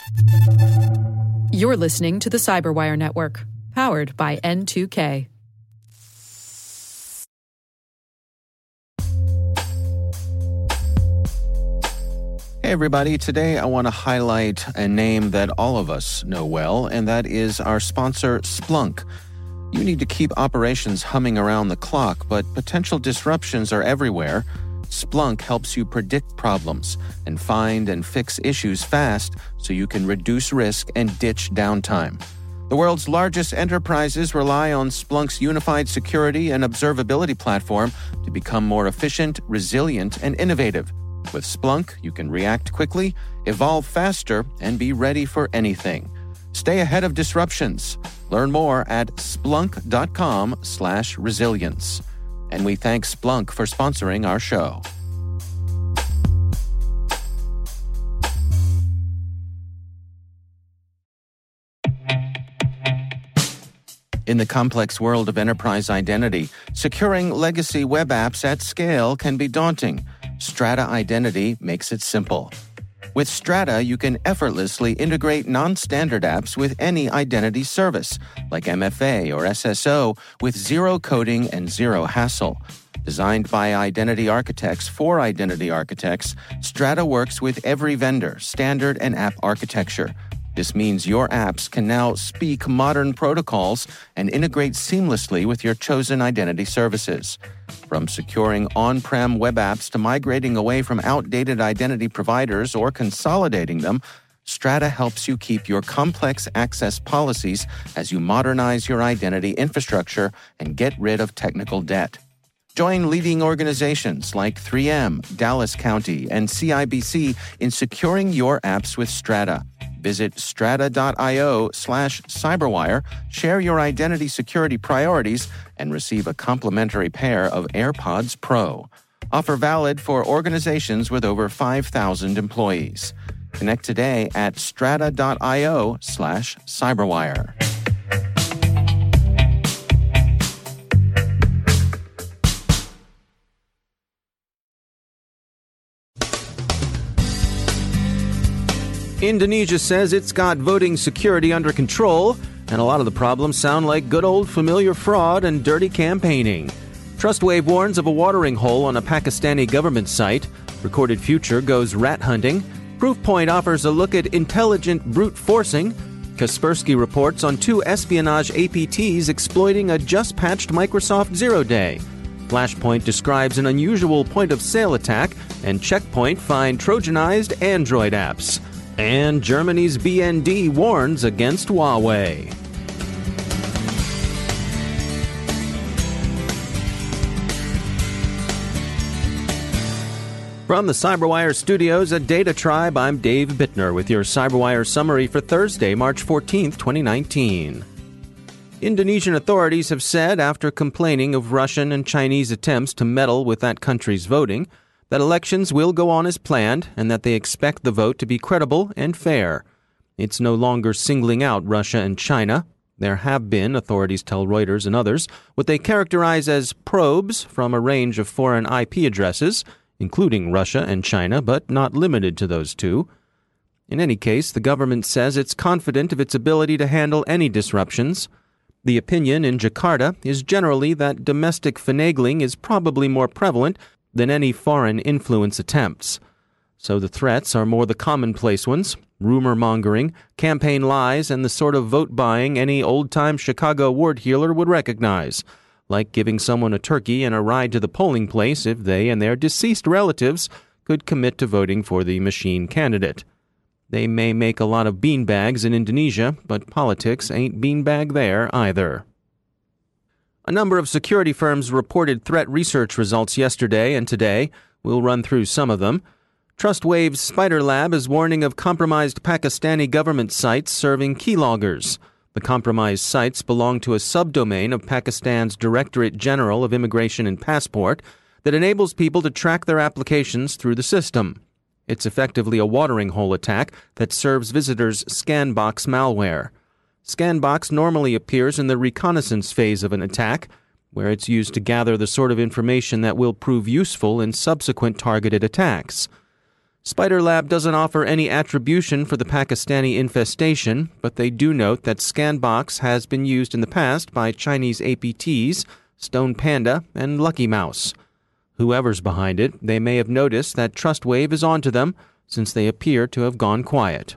You're listening to the Cyberwire Network, powered by N2K. Hey everybody, today I want to highlight a name that all of us know well, and that is our sponsor, Splunk. You need to keep operations humming around the clock, but potential disruptions are everywhere. Splunk helps you predict problems and find and fix issues fast so you can reduce risk and ditch downtime. The world's largest enterprises rely on Splunk's unified security and observability platform to become more efficient, resilient, and innovative. With Splunk, you can react quickly, evolve faster, and be ready for anything. Stay ahead of disruptions. Learn more at splunk.com/resilience. And we thank Splunk for sponsoring our show. In the complex world of enterprise identity, securing legacy web apps at scale can be daunting. Strata Identity makes it simple. With Strata, you can effortlessly integrate non-standard apps with any identity service, like MFA or SSO, with zero coding and zero hassle. Designed by identity architects for identity architects, Strata works with every vendor, standard, and app architecture. This means your apps can now speak modern protocols and integrate seamlessly with your chosen identity services. From securing on-prem web apps to migrating away from outdated identity providers or consolidating them, Strata helps you keep your complex access policies as you modernize your identity infrastructure and get rid of technical debt. Join leading organizations like 3M, Dallas County, and CIBC in securing your apps with Strata. Visit strata.io/cyberwire, share your identity security priorities, and receive a complimentary pair of AirPods Pro. Offer valid for organizations with over 5,000 employees. Connect today at strata.io/cyberwire. Indonesia says it's got voting security under control, and a lot of the problems sound like good old familiar fraud and dirty campaigning. Trustwave warns of a watering hole on a Pakistani government site. Recorded Future goes rat hunting. Proofpoint offers a look at intelligent brute forcing. Kaspersky reports on 2 espionage APTs exploiting a just-patched Microsoft Zero Day. Flashpoint describes an unusual point-of-sale attack, and Checkpoint find Trojanized Android apps. And Germany's BND warns against Huawei. From the Cyberwire studios at Data Tribe, I'm Dave Bittner with your Cyberwire summary for Thursday, March 14th, 2019. Indonesian authorities have said, after complaining of Russian and Chinese attempts to meddle with that country's voting, that elections will go on as planned and that they expect the vote to be credible and fair. It's no longer singling out Russia and China. There have been, authorities tell Reuters and others, what they characterize as probes from a range of foreign IP addresses, including Russia and China, but not limited to those two. In any case, the government says it's confident of its ability to handle any disruptions. The opinion in Jakarta is generally that domestic finagling is probably more prevalent than any foreign influence attempts. So the threats are more the commonplace ones, rumor-mongering, campaign lies, and the sort of vote-buying any old-time Chicago ward healer would recognize, like giving someone a turkey and a ride to the polling place if they and their deceased relatives could commit to voting for the machine candidate. They may make a lot of beanbags in Indonesia, but politics ain't beanbag there either. A number of security firms reported threat research results yesterday and today. We'll run through some of them. Trustwave's Spider Lab is warning of compromised Pakistani government sites serving keyloggers. The compromised sites belong to a subdomain of Pakistan's Directorate General of Immigration and Passport that enables people to track their applications through the system. It's effectively a watering hole attack that serves visitors Scanbox malware. Scanbox normally appears in the reconnaissance phase of an attack, where it's used to gather the sort of information that will prove useful in subsequent targeted attacks. Spider Lab doesn't offer any attribution for the Pakistani infestation, but they do note that Scanbox has been used in the past by Chinese APTs, Stone Panda, and Lucky Mouse. Whoever's behind it, they may have noticed that TrustWave is onto them, since they appear to have gone quiet.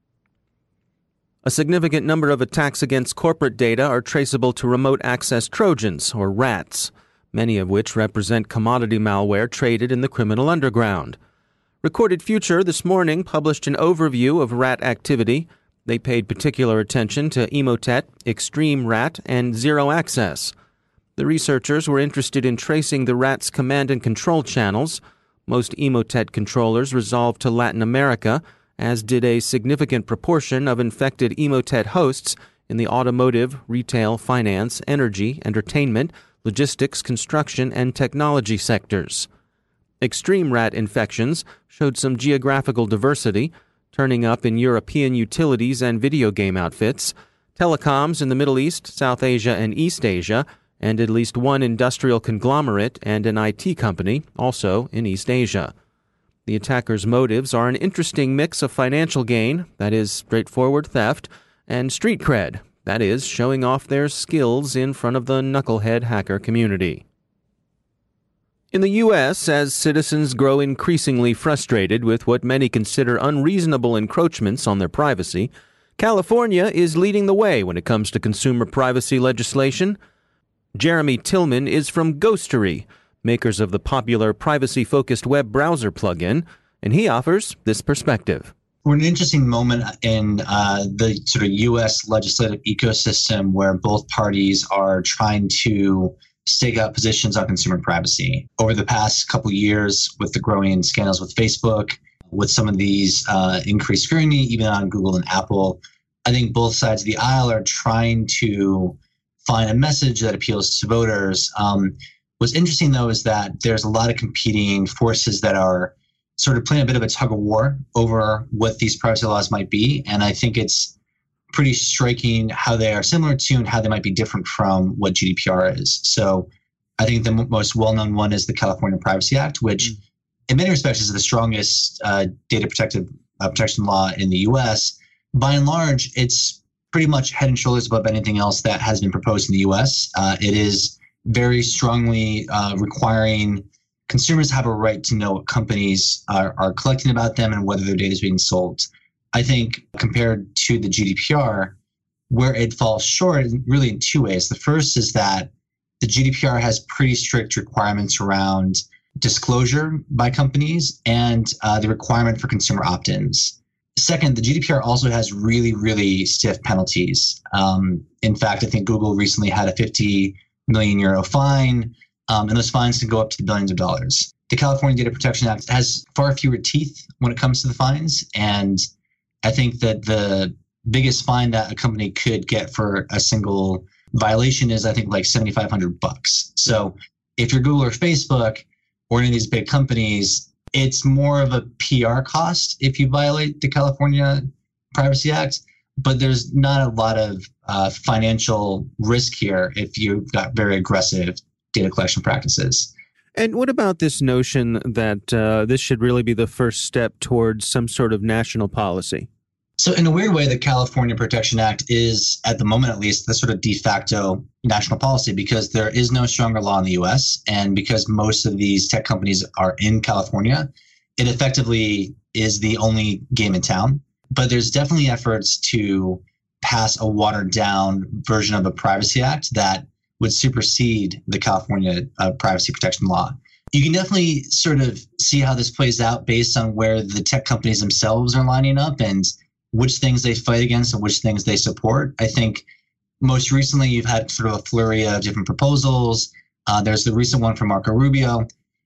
A significant number of attacks against corporate data are traceable to remote access Trojans, or RATs, many of which represent commodity malware traded in the criminal underground. Recorded Future this morning published an overview of RAT activity. They paid particular attention to Emotet, Extreme Rat, and Zero Access. The researchers were interested in tracing the RAT's command and control channels. Most Emotet controllers resolved to Latin America, as did a significant proportion of infected Emotet hosts in the automotive, retail, finance, energy, entertainment, logistics, construction, and technology sectors. Extreme rat infections showed some geographical diversity, turning up in European utilities and video game outfits, telecoms in the Middle East, South Asia, and East Asia, and at least one industrial conglomerate and an IT company, also in East Asia. The attackers' motives are an interesting mix of financial gain, that is, straightforward theft, and street cred, that is, showing off their skills in front of the knucklehead hacker community. In the U.S., as citizens grow increasingly frustrated with what many consider unreasonable encroachments on their privacy, California is leading the way when it comes to consumer privacy legislation. Jeremy Tillman is from Ghostery, makers of the popular privacy-focused web browser plugin, and he offers this perspective. We're in an interesting moment in the sort of U.S. legislative ecosystem where both parties are trying to stake out positions on consumer privacy. Over the past couple of years, with the growing scandals with Facebook, with some of these increased scrutiny, even on Google and Apple, I think both sides of the aisle are trying to find a message that appeals to voters. What's interesting, though, is that there's a lot of competing forces that are sort of playing a bit of a tug of war over what these privacy laws might be. And I think it's pretty striking how they are similar to and how they might be different from what GDPR is. So I think the most well-known one is the California Privacy Act, which in many respects is the strongest data protection law in the U.S. By and large, it's pretty much head and shoulders above anything else that has been proposed in the U.S. It is very strongly requiring consumers have a right to know what companies are collecting about them and whether their data is being sold. I think compared to the GDPR, where it falls short, really in two ways. The first is that the GDPR has pretty strict requirements around disclosure by companies and the requirement for consumer opt-ins. Second, the GDPR also has really, really stiff penalties. In fact, I think Google recently had a 50 million euro fine, and those fines can go up to the billions of dollars. The California Data Protection Act has far fewer teeth when it comes to the fines, and I think that the biggest fine that a company could get for a single violation is, I think, like $7,500. So if you're Google or Facebook or any of these big companies, it's more of a PR cost if you violate the California Privacy Act, but there's not a lot of financial risk here if you've got very aggressive data collection practices. And what about this notion that this should really be the first step towards some sort of national policy? So in a weird way, the California Protection Act is, at the moment at least, the sort of de facto national policy because there is no stronger law in the U.S. And because most of these tech companies are in California, it effectively is the only game in town. But there's definitely efforts to pass a watered down version of the Privacy Act that would supersede the California privacy protection law. You can definitely sort of see how this plays out based on where the tech companies themselves are lining up and which things they fight against and which things they support. I think most recently you've had sort of a flurry of different proposals. There's the recent one from Marco Rubio,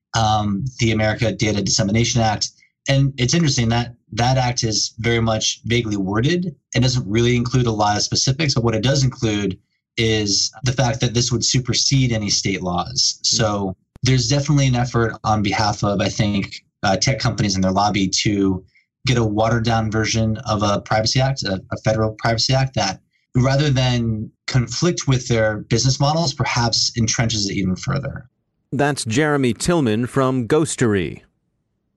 the America Data Dissemination Act. And it's interesting that that act is very much vaguely worded and doesn't really include a lot of specifics, but what it does include is the fact that this would supersede any state laws. So there's definitely an effort on behalf of, I think, tech companies and their lobby to get a watered down version of a privacy act, a federal privacy act that rather than conflict with their business models, perhaps entrenches it even further. That's Jeremy Tillman from Ghostery.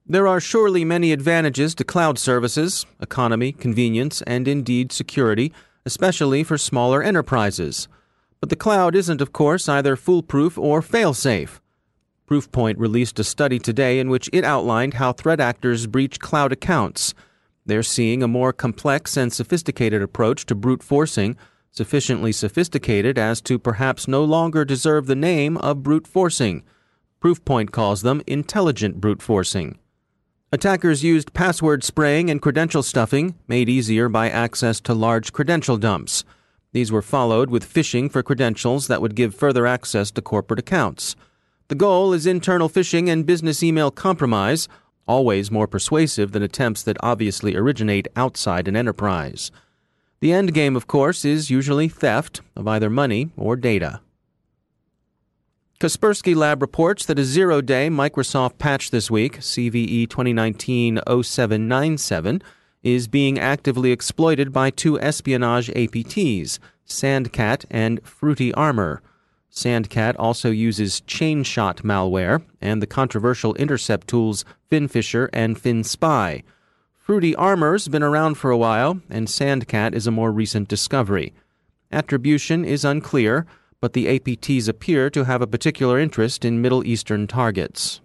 There are surely many advantages to cloud services: economy, convenience, and indeed security, especially for smaller enterprises. But the cloud isn't, of course, either foolproof or fail-safe. Proofpoint released a study today in which it outlined how threat actors breach cloud accounts. They're seeing a more complex and sophisticated approach to brute forcing, sufficiently sophisticated as to perhaps no longer deserve the name of brute forcing. Proofpoint calls them intelligent brute forcing. Attackers used password spraying and credential stuffing, made easier by access to large credential dumps. These were followed with phishing for credentials that would give further access to corporate accounts. The goal is internal phishing and business email compromise, always more persuasive than attempts that obviously originate outside an enterprise. The end game, of course, is usually theft of either money or data. Kaspersky Lab reports that a zero-day Microsoft patch this week, CVE 2019-0797, is being actively exploited by two espionage APTs, Sandcat and Fruity Armor. Sandcat also uses ChainShot malware and the controversial intercept tools FinFisher and FinSpy. Fruity Armor's been around for a while, and Sandcat is a more recent discovery. Attribution is unclear, but the APTs appear to have a particular interest in Middle Eastern targets.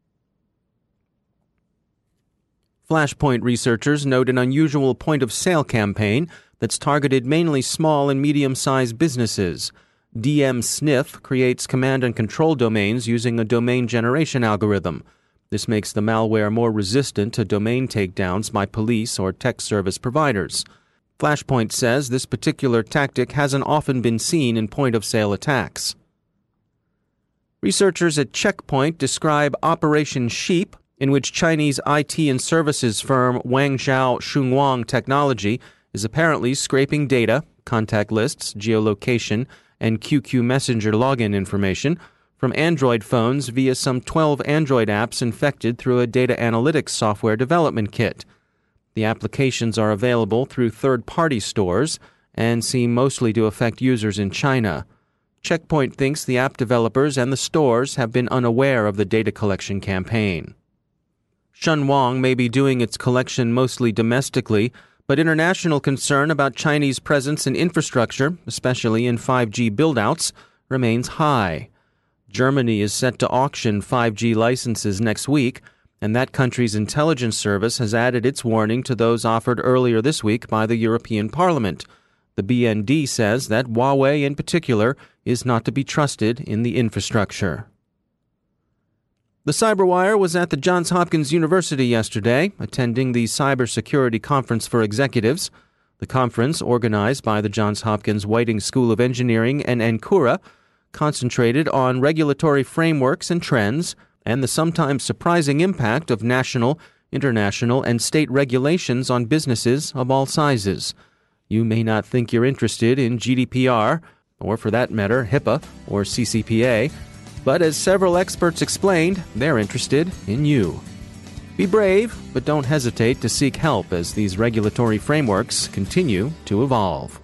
Flashpoint researchers note an unusual point-of-sale campaign that's targeted mainly small and medium-sized businesses. DMSniff creates command and control domains using a domain generation algorithm. This makes the malware more resistant to domain takedowns by police or tech service providers. Flashpoint says this particular tactic hasn't often been seen in point-of-sale attacks. Researchers at Checkpoint describe Operation Sheep, in which Chinese IT and services firm Wangzhou Shunwang Technology is apparently scraping data, contact lists, geolocation, and QQ Messenger login information from Android phones via some 12 Android apps infected through a data analytics software development kit. The applications are available through third-party stores and seem mostly to affect users in China. Checkpoint thinks the app developers and the stores have been unaware of the data collection campaign. Shunwang may be doing its collection mostly domestically, but international concern about Chinese presence in infrastructure, especially in 5G build-outs, remains high. Germany is set to auction 5G licenses next week, and that country's intelligence service has added its warning to those offered earlier this week by the European Parliament. The BND says that Huawei in particular is not to be trusted in the infrastructure. The Cyberwire was at the Johns Hopkins University yesterday, attending the Cybersecurity Conference for Executives. The conference, organized by the Johns Hopkins Whiting School of Engineering and Ancora, concentrated on regulatory frameworks and trends and the sometimes surprising impact of national, international, and state regulations on businesses of all sizes. You may not think you're interested in GDPR, or for that matter, HIPAA or CCPA, but as several experts explained, they're interested in you. Be brave, but don't hesitate to seek help as these regulatory frameworks continue to evolve.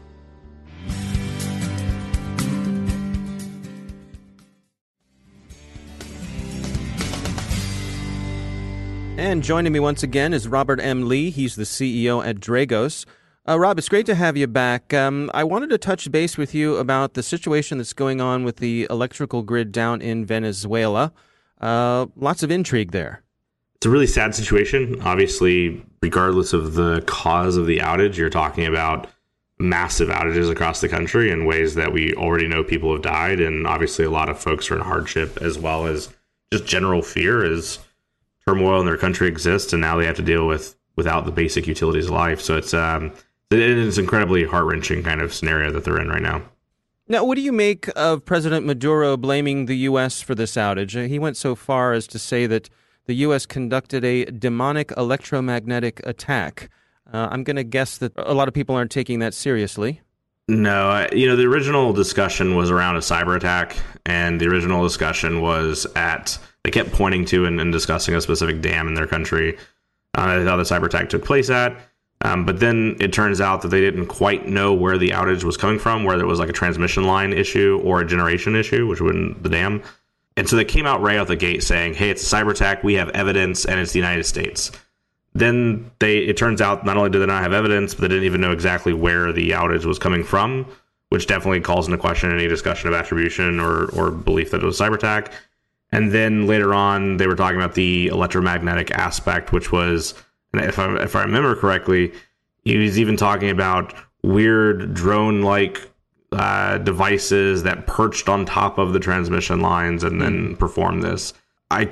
And joining me once again is Robert M. Lee. He's the CEO at Dragos. Rob, it's great to have you back. I wanted to touch base with you about the situation that's going on with the electrical grid down in Venezuela. Lots of intrigue there. It's a really sad situation. Obviously, regardless of the cause of the outage, you're talking about massive outages across the country in ways that we already know people have died. And obviously, a lot of folks are in hardship, as well as just general fear as turmoil in their country exists. And now they have to deal without the basic utilities of life. So it's an incredibly heart-wrenching kind of scenario that they're in right now. Now, what do you make of President Maduro blaming the U.S. for this outage? He went so far as to say that the U.S. conducted a demonic electromagnetic attack. I'm going to guess that a lot of people aren't taking that seriously. No, the original discussion was around a cyber attack, and the original discussion was they kept pointing to and discussing a specific dam in their country how the cyber attack took place at. But then it turns out that they didn't quite know where the outage was coming from, whether it was like a transmission line issue or a generation issue, which wouldn't the dam. And so they came out right out the gate saying, hey, it's a cyber attack, we have evidence, and it's the United States. Then it turns out not only did they not have evidence, but they didn't even know exactly where the outage was coming from, which definitely calls into question any discussion of attribution or belief that it was a cyber attack. And then later on, they were talking about the electromagnetic aspect, which was, if I remember correctly, he was even talking about weird drone-like devices that perched on top of the transmission lines and then performed this. I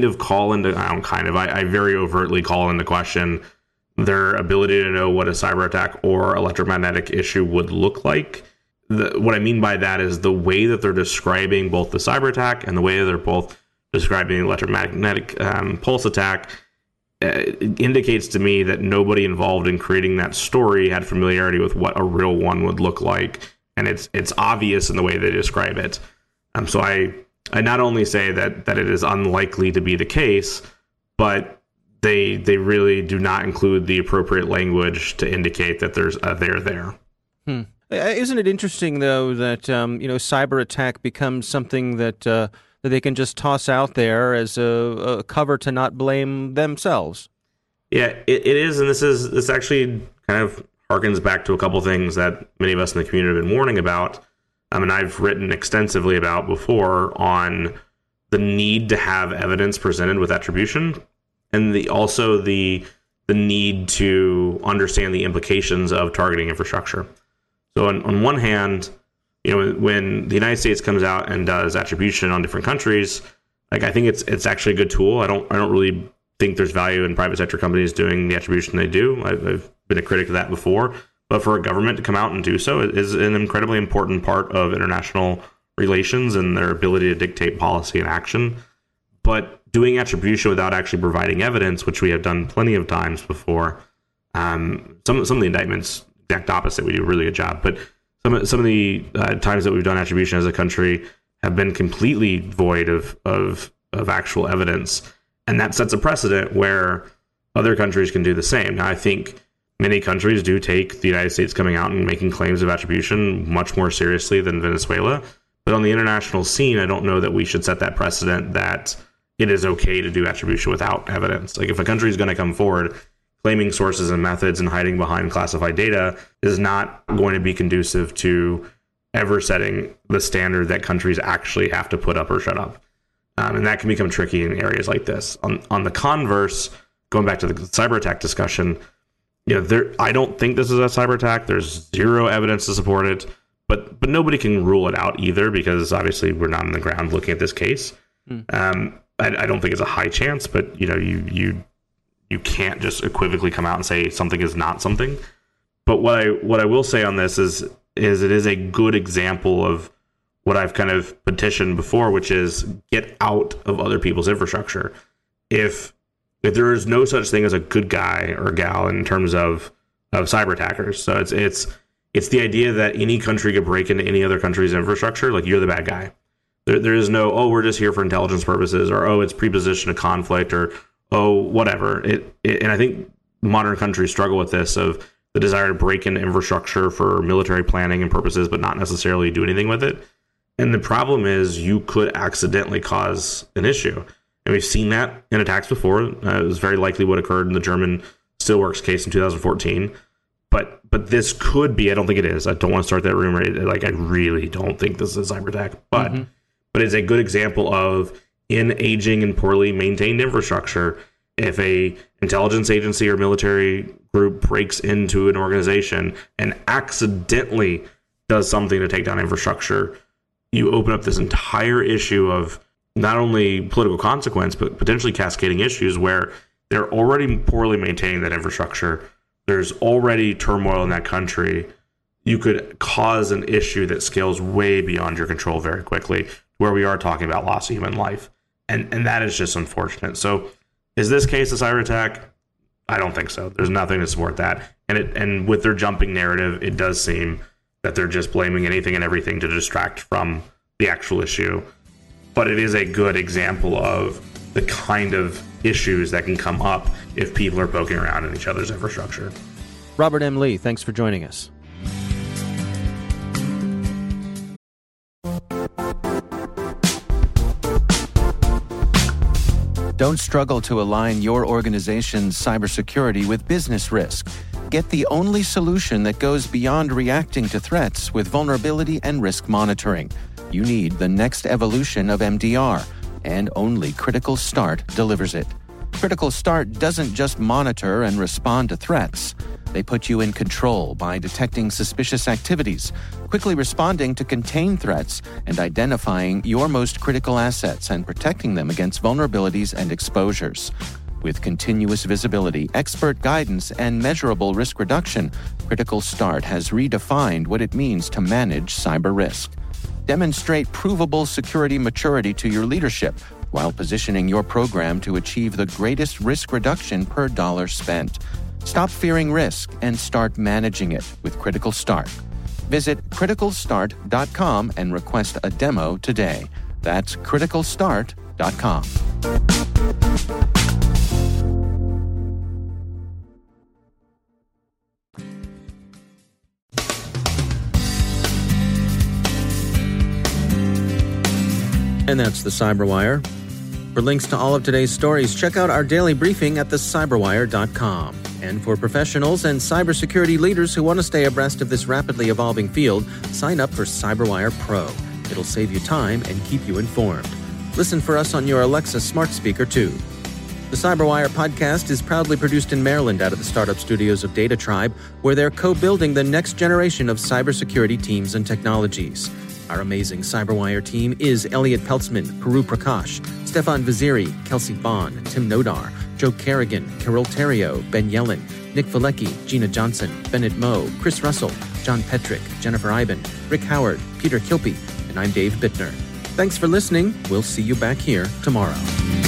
very overtly call into question their ability to know what a cyber attack or electromagnetic issue would look like. What I mean by that is the way that they're describing both the cyber attack and the way that they're both describing the electromagnetic pulse attack indicates to me that nobody involved in creating that story had familiarity with what a real one would look like. And it's obvious in the way they describe it. So I not only say that it is unlikely to be the case, but they really do not include the appropriate language to indicate that there's a there. Isn't it interesting, though, that cyber attack becomes something that they can just toss out there as a cover to not blame themselves? Yeah, it is, and this actually kind of harkens back to a couple things that many of us in the community have been warning about. And I've written extensively about before on the need to have evidence presented with attribution, and also the need to understand the implications of targeting infrastructure. So on one hand, when the United States comes out and does attribution on different countries, I think it's actually a good tool. I don't really think there's value in private sector companies doing the attribution they do. I've been a critic of that before. But for a government to come out and do so is an incredibly important part of international relations and their ability to dictate policy and action. But doing attribution without actually providing evidence, which we have done plenty of times before, some of the indictments, exact opposite, we do a really good job. But some of the times that we've done attribution as a country have been completely void of actual evidence. And that sets a precedent where other countries can do the same. Now, I think many countries do take the United States coming out and making claims of attribution much more seriously than Venezuela. But on the international scene, I don't know that we should set that precedent that it is okay to do attribution without evidence. Like, if a country is going to come forward claiming sources and methods and hiding behind classified data, is not going to be conducive to ever setting the standard that countries actually have to put up or shut up. And that can become tricky in areas like this. On the converse, going back to the cyber attack discussion, I don't think this is a cyber attack. There's zero evidence to support it, but nobody can rule it out either, because obviously we're not on the ground looking at this case. I don't think it's a high chance, but you can't just equivocally come out and say something is not something. But what I will say on this is it is a good example of what I've kind of petitioned before, which is get out of other people's infrastructure. If there is no such thing as a good guy or gal in terms of cyber attackers, so it's the idea that any country could break into any other country's infrastructure, like you're the bad guy. There is no, we're just here for intelligence purposes, or it's preposition to conflict, or whatever. And I think modern countries struggle with this, of the desire to break into infrastructure for military planning and purposes, but not necessarily do anything with it. And the problem is you could accidentally cause an issue. And we've seen that in attacks before. It was very likely what occurred in the German Steelworks case in 2014. But this could be, I don't think it is. I don't want to start that rumor. I really don't think this is a cyber attack. But it's a good example of, in aging and poorly maintained infrastructure, if a intelligence agency or military group breaks into an organization and accidentally does something to take down infrastructure, you open up this entire issue of not only political consequence, but potentially cascading issues where they're already poorly maintaining that infrastructure. There's already turmoil in that country. You could cause an issue that scales way beyond your control very quickly, where we are talking about loss of human life. And that is just unfortunate. So is this case a cyber attack? I don't think so. There's nothing to support that. And with their jumping narrative, it does seem that they're just blaming anything and everything to distract from the actual issue. But it is a good example of the kind of issues that can come up if people are poking around in each other's infrastructure. Robert M. Lee, thanks for joining us. Don't struggle to align your organization's cybersecurity with business risk. Get the only solution that goes beyond reacting to threats with vulnerability and risk monitoring. You need the next evolution of MDR, and only Critical Start delivers it. Critical Start doesn't just monitor and respond to threats. They put you in control by detecting suspicious activities, quickly responding to contain threats, and identifying your most critical assets and protecting them against vulnerabilities and exposures. With continuous visibility, expert guidance, and measurable risk reduction, Critical Start has redefined what it means to manage cyber risk. Demonstrate provable security maturity to your leadership while positioning your program to achieve the greatest risk reduction per dollar spent. Stop fearing risk and start managing it with Critical Start. Visit criticalstart.com and request a demo today. That's criticalstart.com. And that's the Cyberwire. For links to all of today's stories, check out our daily briefing at thecyberwire.com. And for professionals and cybersecurity leaders who want to stay abreast of this rapidly evolving field, sign up for CyberWire Pro. It'll save you time and keep you informed. Listen for us on your Alexa smart speaker, too. The Cyberwire podcast is proudly produced in Maryland out of the startup studios of Data Tribe, where they're co-building the next generation of cybersecurity teams and technologies. Our amazing Cyberwire team is Elliot Peltzman, Puru Prakash, Stefan Vaziri, Kelsey Bond, Tim Nodar, Joe Kerrigan, Carol Terrio, Ben Yellen, Nick Valecki, Gina Johnson, Bennett Moe, Chris Russell, John Petrick, Jennifer Iben, Rick Howard, Peter Kilpie, and I'm Dave Bittner. Thanks for listening. We'll see you back here tomorrow.